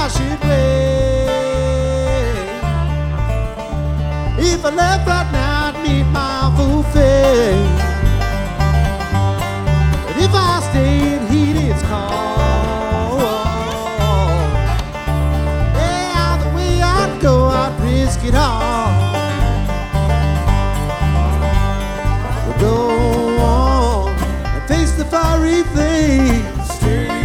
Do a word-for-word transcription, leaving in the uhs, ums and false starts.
I should wait. If I left right now, I'd meet my full fate.